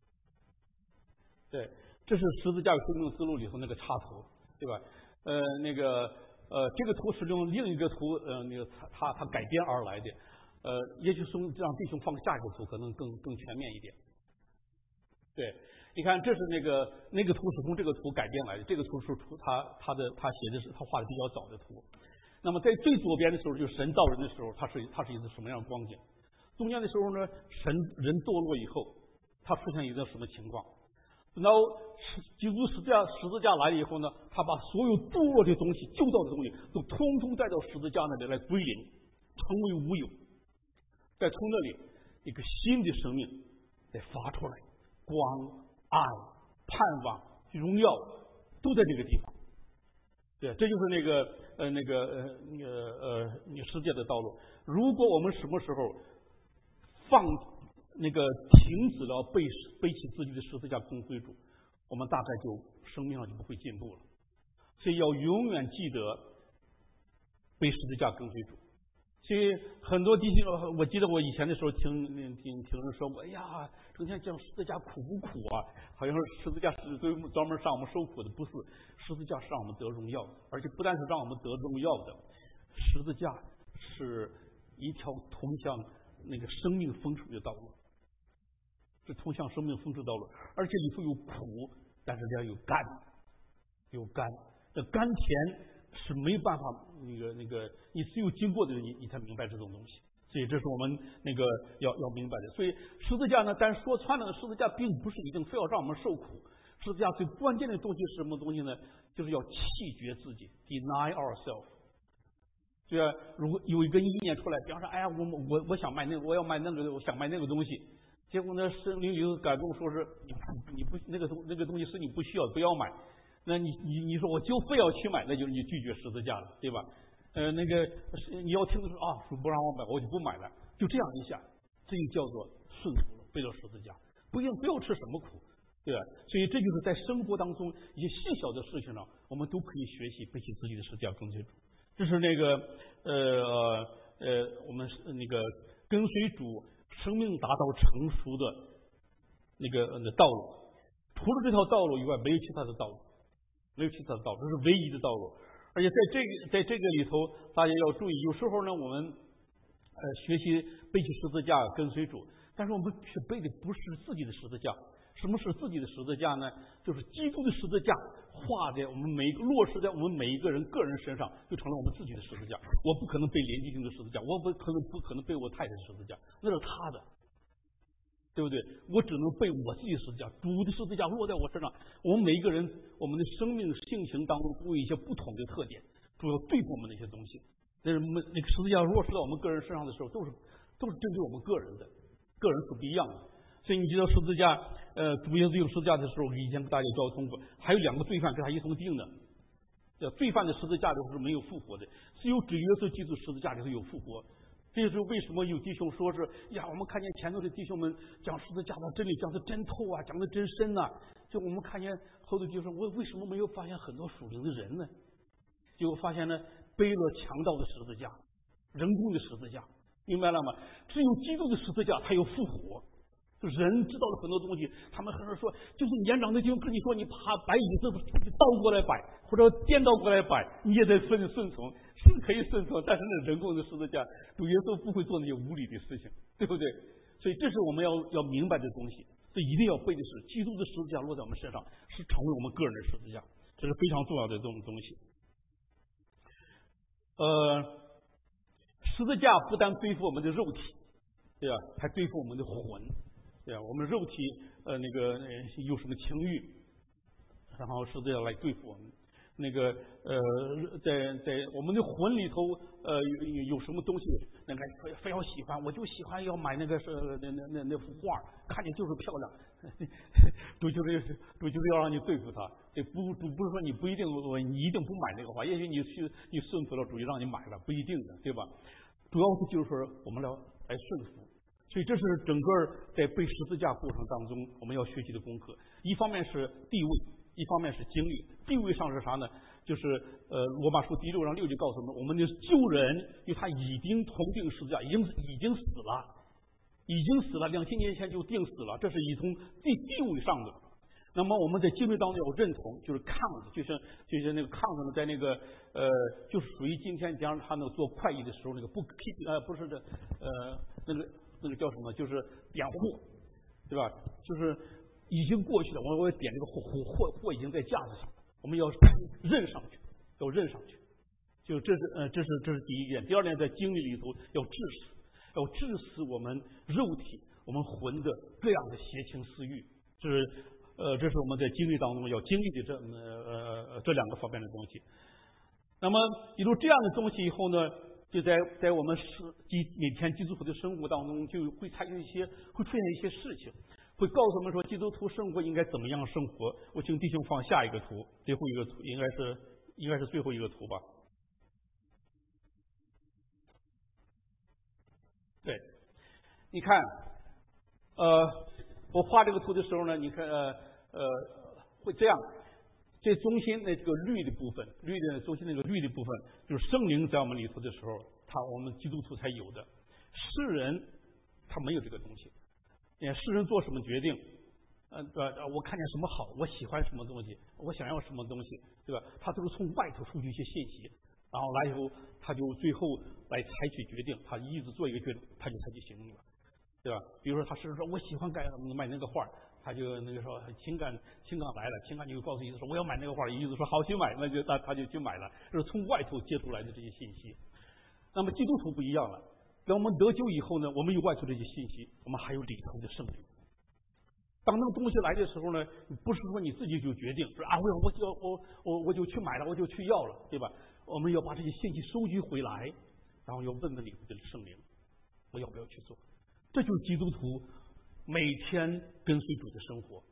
Speaker 1: 对，这是十字架生命之路里头那个插图，对吧？呃，那个呃，这个图是用另一个图呃那个他他改编而来的。呃，也许从让弟兄放下一个图，可能更更全面一点。对，你看，这是那个那个图是从这个图改编来的，这个图是图他他的他写的是他画的比较早的图。那么在最左边的时候，就是神造人的时候，他是他是一个什么样的光景？中间的时候呢，神人堕落以后，他出现一个什么情况？然后基督十字架十字架来了以后呢，他把所有堕落的东西、旧造的东西，都通通带到十字架那里来归零，成为无有。再从那里一个新的生命再发出来，光、爱、盼望、荣耀都在这个地方。对，这就是那个呃那个呃那个呃世界的道路。如果我们什么时候放那个停止了背背起自己的十字架跟随主，我们大概就生命上就不会进步了。所以要永远记得背十字架跟随主。所以很多弟兄，我记得我以前的时候听听听人说过，哎呀，整天讲十字架苦不苦啊？好像是十字架是专门让我们受苦的，不是，十字架是让我们得荣耀的，而且不但是让我们得荣耀的，十字架是一条通向那个生命丰盛的道路，是通向生命丰盛的道路，而且里头有苦，但是里头有甘，有甘，这甘甜。是没办法，那个那个，你只有经过的人，你你才明白这种东西。所以这是我们那个要要明白的。所以十字架呢，但说穿了，十字架并不是一定非要让我们受苦。十字架最关键的东西是什么东西呢？就是要弃绝自己 ，deny ourselves。对啊，如果有一个意念出来，比方说，哎呀，我我我想卖那个，我要卖那个，我想卖那个东西，结果呢，圣灵里头感动说是你不你不那个东那个东西是你不需要，不要买。那你你你说我就非要去买，那就是你拒绝十字架了，对吧？呃，那个你要听的是啊，主不让我买，我就不买了，就这样一下，这就叫做顺服了，背了十字架，不用不要吃什么苦，对吧？所以这就是在生活当中一些细小的事情上，我们都可以学习背起自己的十字架跟随主。这是那个呃呃我们那个跟随主生命达到成熟的那个呃道路。除了这条道路以外，没有其他的道路。没有其他的道路，这是唯一的道路。而且在这个在这个里头，大家要注意，有时候呢，我们呃学习背起十字架跟随主，但是我们却背的不是自己的十字架。什么是自己的十字架呢？就是基督的十字架画在我们每一个落实在我们每一个人个人身上，就成了我们自己的十字架。我不可能背连继兄的十字架，我不可能不可能背我太太的十字架，那是他的。对不对？我只能背我自己的十字架，主的十字架落在我身上。我们每一个人，我们的生命性情当中都有一些不同的特点，主要对付我们那些东西。那么那个十字架落实到我们个人身上的时候，都是都是针对我们个人的，个人是不一样的。所以你知道十字架，呃，主耶稣用十字架的时候，以前跟大家交通过，还有两个罪犯跟他一同定的。叫罪犯的十字架里头是没有复活的，只有主耶稣基督十字架里头有复活。这就是为什么有弟兄说是呀，我们看见前头的弟兄们讲十字架的真理讲的真透啊，讲的真深呐、啊。就我们看见后头弟兄说，我为什么没有发现很多属灵的人呢？结果发现呢，背了强盗的十字架，人工的十字架，明白了吗？只有基督的十字架才有复活。人知道了很多东西，他们很多人说，就是年长的弟兄跟你说，你爬摆椅子倒过来摆，或者颠倒过来摆，你也得顺顺从，是可以顺从，但是那人工的十字架，主耶稣不会做那些无理的事情，对不对？所以这是我们要要明白的东西，所以一定要背的是，基督的十字架落在我们身上，是成为我们个人的十字架，这是非常重要的这种东西。呃，十字架不但对付我们的肉体，对吧？还对付我们的魂。对啊，我们肉体呃那个呃有什么情欲，然后十字架来对付我们。 那个呃，在在我们的魂里头呃有有什么东西，那个非要喜欢，我就喜欢要买那个是那那那那幅画，看见就是漂亮，主就是主就是要让你对付他，这不不不是说你不一定你一定不买那个画，也许你去你顺服了主就让你买了，不一定的，对吧？主要是就是说我们来来顺服。所以这是整个在背十字架过程当中我们要学习的功课，一方面是地位，一方面是经历。地位上是啥呢？就是呃罗马书第六章六节告诉我们，我们的旧人因为他已经同定十字架，已经已经死了，已经死了，两千年前就定死了，这是以从地地位上的。那么我们在经历当中要认同，就是抗子，就像就像那个抗子呢，在那个呃，就是属于今天讲他那个做会计的时候那个不批呃不是这呃那个。那个叫什么？就是点货，对吧？就是已经过去了，我我点这个货货货已经在架子上，我们要认上去，要认上去。就这是呃，这是这是第一点。第二点，在经历里头要治死，要治死我们肉体、我们魂的各样的邪情私欲。这是呃，这是我们在经历当中要经历的这呃呃这两个方面的东西。那么有了这样的东西以后呢？就在在我们是基每天基督徒的生活当中，就会参与一些会出现一些事情，会告诉我们说基督徒生活应该怎么样生活。我请弟兄放下一个图，最后一个图应该是应该是最后一个图吧。对，你看，呃，我画这个图的时候呢，你看呃呃会这样。这中心的这个绿的部分，绿的中心那个绿的部分，就是圣灵在我们里头的时候，他我们基督徒才有的。世人他没有这个东西。你看世人做什么决定，呃呃，我看见什么好，我喜欢什么东西，我想要什么东西，对吧？他都是从外头收集一些信息，然后来以后他就最后来采取决定，他一直做一个决定，他就采取行动了，对吧？比如说他是说我喜欢买买那个画。他就那个说情感情感来了，情感就告诉意思说我要买那个画，意思说好去买，那就他他就去买了，这是从外头接出来的这些信息。那么基督徒不一样了，当我们得救以后呢，我们有外头这些信息，我们还有里头的圣灵。当那个东西来的时候呢，不是说你自己就决定说啊，我我就我我我就去买了，我就去要了，对吧？我们要把这些信息收集回来，然后要问问里头的圣灵，我要不要去做？这就是基督徒每天跟随主的生活，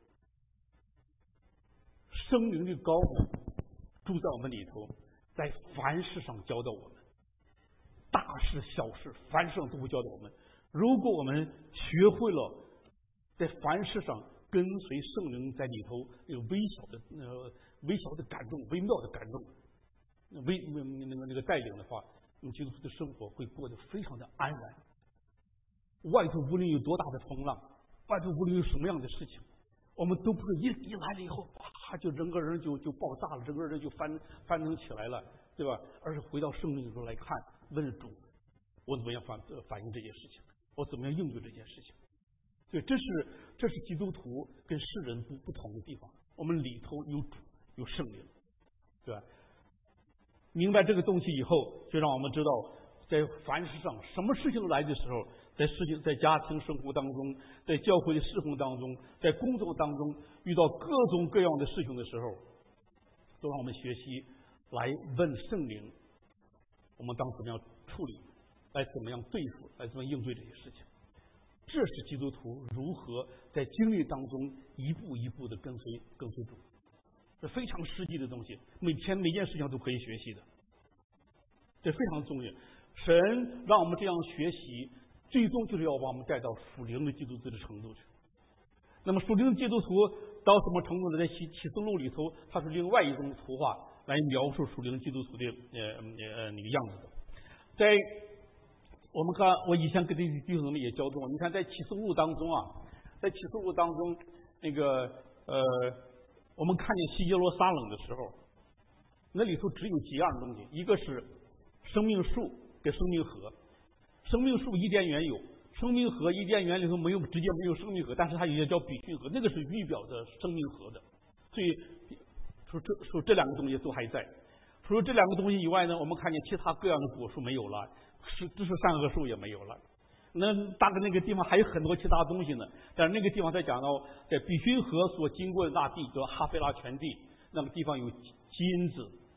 Speaker 1: 圣灵的高住在我们里头，在凡事上教导我们，大事小事凡事上都会教导我们。如果我们学会了在凡事上跟随圣灵在里头有微小的呃微小的感动、微妙的感动、微那个那个带领的话，用基督徒的生活会过得非常的安然。外头无论有多大的风浪，外头无论有什么样的事情，我们都不是一一来了以后，哇，就整个人就就爆炸了，整个人就翻翻腾起来了，对吧？而是回到圣经里头来看，问主，我怎么样反反映这件事情，我怎么样应对这件事情。所以这是这是基督徒跟世人不不同的地方。我们里头有主，有圣灵，对吧？明白这个东西以后，就让我们知道，在凡事上，什么事情来的时候，在事情在家庭生活当中，在教会的侍奉当中，在工作当中，遇到各种各样的事情的时候，都让我们学习来问圣灵，我们当怎么样处理，来怎么样对付，来怎么样应对这些事情。这是基督徒如何在经历当中一步一步的跟随跟随主，这非常实际的东西，每天每件事情都可以学习的，这非常重要。神让我们这样学习，最终就是要把我们带到属灵的基督徒的程度去。那么属灵的基督徒到什么程度呢？在启启示录里头，它是另外一种图画来描述属灵基督徒的呃呃那个样子的。在我们看，我以前跟这些弟兄们也交通，你看在启示录当中啊，在启示录当中，那个呃，我们看见西耶路撒冷的时候，那里头只有几样东西，一个是生命树跟生命河。生命树伊甸园有，生命河伊甸园里头没有直接没有生命河，但是它有些叫比逊河，那个是预表着生命河的。所以说这说这两个东西都还在。除了这两个东西以外呢，我们看见其他各样的果树没有了，是这是善恶树也没有了。那大概那个地方还有很多其他东西呢，但是那个地方在讲到在比逊河所经过的大地叫哈菲拉全地，那个地方有金子、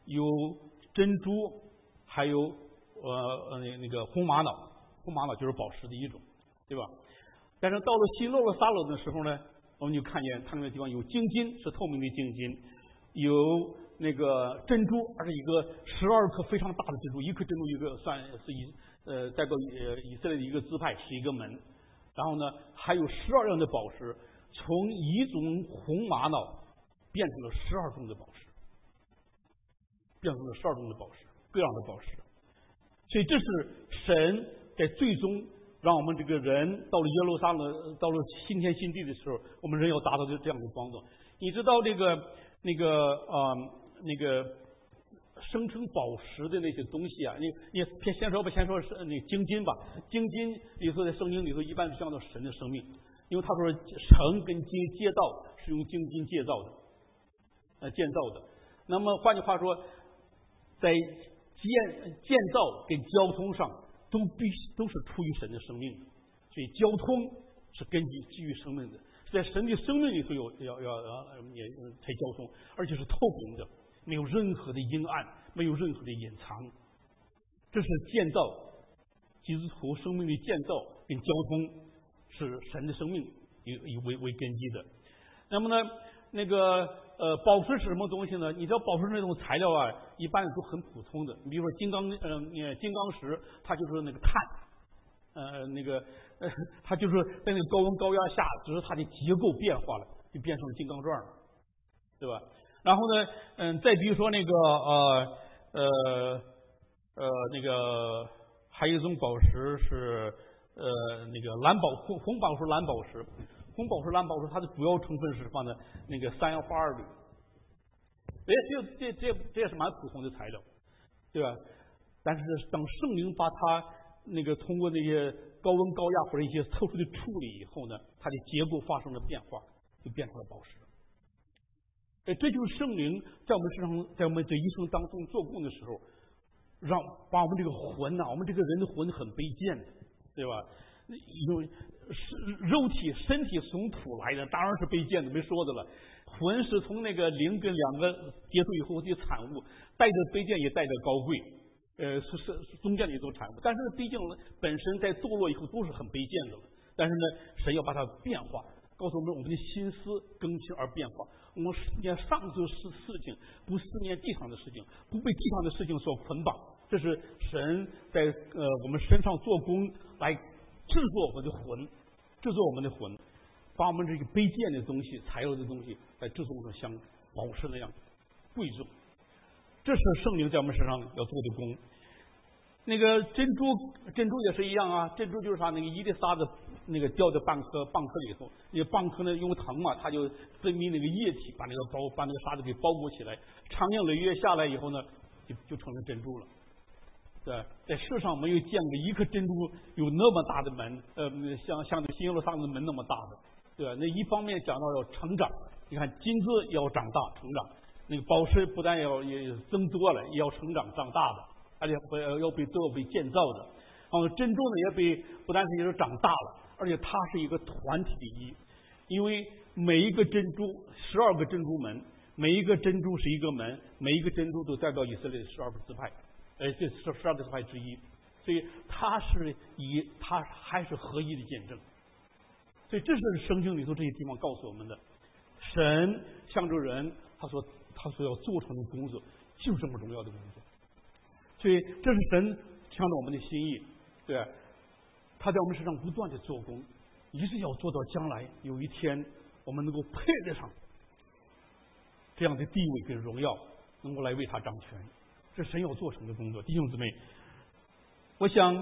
Speaker 1: 有珍珠，还有呃那那个红玛瑙，红玛瑙就是宝石的一种，对吧？但是到了新耶路撒冷的时候呢，我们就看见它那个地方有精金，是透明的精金，有那个珍珠，而是一个十二颗非常大的珍珠，一颗珍珠一个算是以呃代表呃以色列的一个支派是一个门，然后呢还有十二样的宝石，从一种红玛瑙变成了十二种的宝石，变成了十二种的宝石，各样的宝石。所以这是神在最终让我们这个人到了耶路撒冷，到了新天新地的时候，我们人要达到这样的光景。你知道这个那个啊、呃、那个生成宝石的那些东西啊，你你先先说吧，先说是那个精金吧。精金里头在圣经里头一般是讲到神的生命，因为他说城跟街街道是用精金建造的，呃建造的。那么换句话说，在建建造跟交通上都必须都是出于神的生命，所以交通是根据基于生命的，在神的生命里头有要要要也才交通，而且是透明的，没有任何的阴暗，没有任何的隐藏。这是建造基督徒生命的建造跟交通是神的生命以以为为根基的。那么呢，那个呃宝石是什么东西呢？你知道宝石那种材料啊，一般都很普通的。你比如说金刚呃金刚石，它就是那个碳，呃那个呃它就是在那个高温高压下，只是它的结构变化了，就变成了金刚钻了，对吧？然后呢，嗯，再比如说那个呃呃呃那个还有一种宝石是呃那个蓝宝红红宝石蓝宝石。红宝石、蓝宝石，它的主要成分是什么呢？那个三氧化二铝。哎，这这这这也是蛮普通的材料，对吧？但是当圣灵把它那个通过那些高温高压或者一些特殊的处理以后呢，它的结构发生了变化，就变成了宝石。哎，这就是圣灵在我们身上，在我们这一生当中做工的时候，让把我们这个魂呐、啊，我们这个人的魂很卑贱的，对吧？有是肉体身体从土来的，当然是卑贱的，没说的了。魂是从那个灵跟两个接触以后的产物，带着卑贱也带着高贵，呃，是是中间的一种产物。但是毕竟本身在堕落以后都是很卑贱的了。但是呢，神要把它变化，告诉我们我们的心思更新而变化。我们思念上头事事情，不思念地上的事情，不被地上的事情所捆绑。这是神在呃我们身上做工来制作我们的魂，制作我们的魂，把我们这个卑贱的东西、材料的东西，来制作成像宝石那样贵重。这是圣灵在我们身上要做的工。那个珍珠，珍珠也是一样啊，珍珠就是啥？那个一粒沙子，那个掉在蚌壳蚌壳里头，那个蚌壳呢，因为疼嘛，它就分泌那个液体，把那个包把那个沙子给包裹起来，长年累月下来以后呢，就就成了珍珠了。对，在世上没有见过一颗珍珠有那么大的门，呃，像像那新耶路撒冷的门那么大的，对吧？那一方面讲到要成长，你看金子要长大成长，那个宝石不但要也增多了，也要成长长大的，而且会要被都要被建造的。然后珍珠呢也被不但是也是长大了，而且它是一个团体的一，因为每一个珍珠十二个珍珠门，每一个珍珠是一个门，每一个珍珠都代表以色列的十二个支派。呃，这是十二个支派之一，所以它是以它还是合一的见证。所以这是圣经里头这些地方告诉我们的，神向着人，他所他所要做成的工作，就这么荣耀的工作。所以这是神向着我们的心意，对吧？他在我们身上不断的做工，一直要做到将来有一天我们能够配得上这样的地位跟荣耀，能够来为他掌权。这神要做成的工作，弟兄姊妹，我想，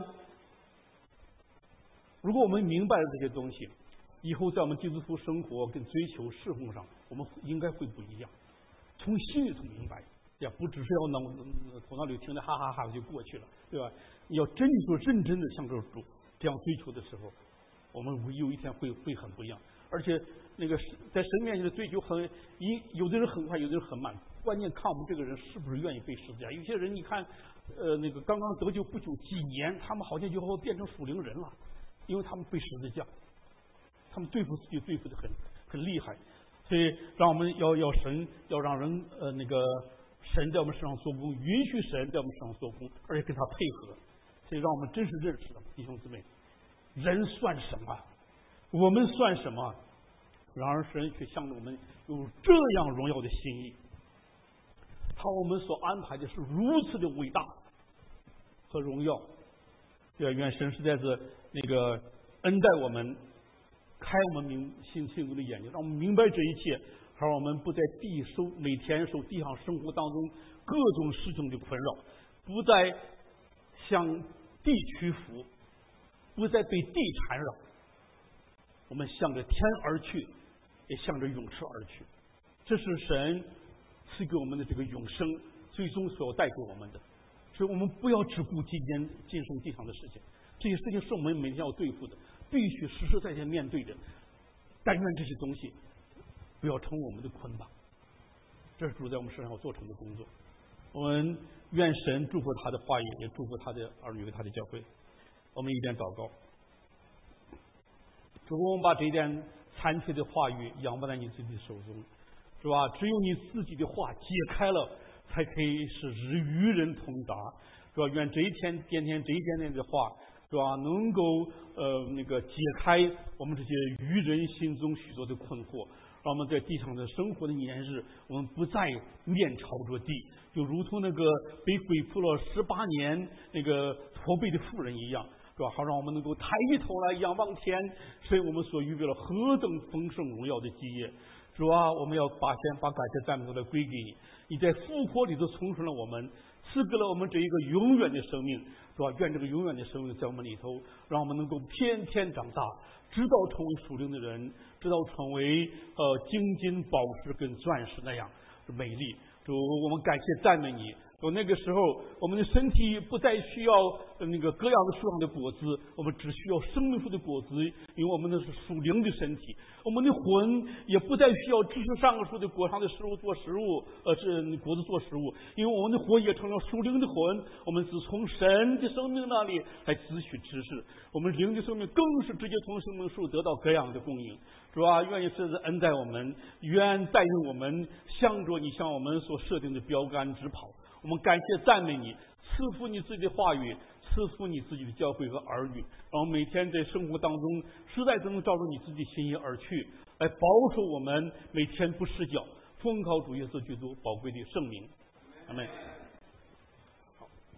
Speaker 1: 如果我们明白了这些东西，以后在我们基督徒生活跟追求侍奉上，我们应该会不一样。从心里头明白，也不只是要脑头脑里听着哈哈哈就过去了，对吧？你要真的说认真的向着主这样追求的时候，我们有一天会会很不一样。而且那个在神面前的追求很一，有的人很快，有的人很慢。关键看我们这个人是不是愿意背十字架。有些人你看，呃，那个刚刚得救不久几年，他们好像就会变成属灵人了，因为他们背十字架，他们对付自己对付的很很厉害。所以让我们要要神要让人呃那个神在我们身上做工，允许神在我们身上做工，而且跟他配合，所以让我们真实认识了，弟兄姊妹，人算什么？我们算什么？然而神却向着我们有这样荣耀的心意，他我们所安排的是如此的伟大和荣耀。愿愿神实在是那个恩待我们，开我们明心心中的眼睛，让我们明白这一切，让我们不在地受每天受地上生活当中各种事情的困扰，不再向地屈服，不再被地缠绕，我们向着天而去，也向着永生而去。这是神赐给我们的这个永生最终所要带给我们的。所以我们不要只顾今天今生地上的事情，这些事情是我们每天要对付的，必须实实在在面对的。但愿这些东西不要成为我们的捆绑，这是主在我们身上要做成的工作。我们愿神祝福他的话语，也祝福他的儿女和他的教会。我们一边祷告，主，我们把这一点残缺的话语仰望在你自己的手中，是吧？只有你自己的话解开了，才可以使与人同达，是吧？愿这一天天天这一点点的话，是吧？能够呃那个解开我们这些愚人心中许多的困惑，让我们在地上的生活的年日，我们不再面朝着地，就如同那个被鬼附了十八年那个驼背的妇人一样，是吧？好让我们能够抬起头来仰望天，所以我们所预备了何等丰盛荣耀的基业。主啊，我们要把先把感谢赞美都来归给你，你在复活里头重生了我们，赐给了我们这一个永远的生命，是吧？愿这个永远的生命在我们里头，让我们能够天天长大，直到成为属灵的人，直到成为呃金金宝石跟钻石那样美丽。主，我们感谢赞美你。我那个时候，我们的身体不再需要那个各样的树上的果子，我们只需要生命树的果子，因为我们那是属灵的身体。我们的魂也不再需要知识上个树的果上的食物做食物，呃，是果子做食物，因为我们的魂也成了属灵的魂。我们是从神的生命那里来汲取知识，我们灵的生命更是直接从生命树得到各样的供应。主啊，愿意是恩待我们，愿带领我们向着你向我们所设定的标杆直跑。我们感谢赞美你，赐福你自己的话语，赐福你自己的教会和儿女，然后每天在生活当中实在都能照着你自己心意而去，来保守我们每天不失脚，奉靠主耶稣基督宝贵的圣名，阿们。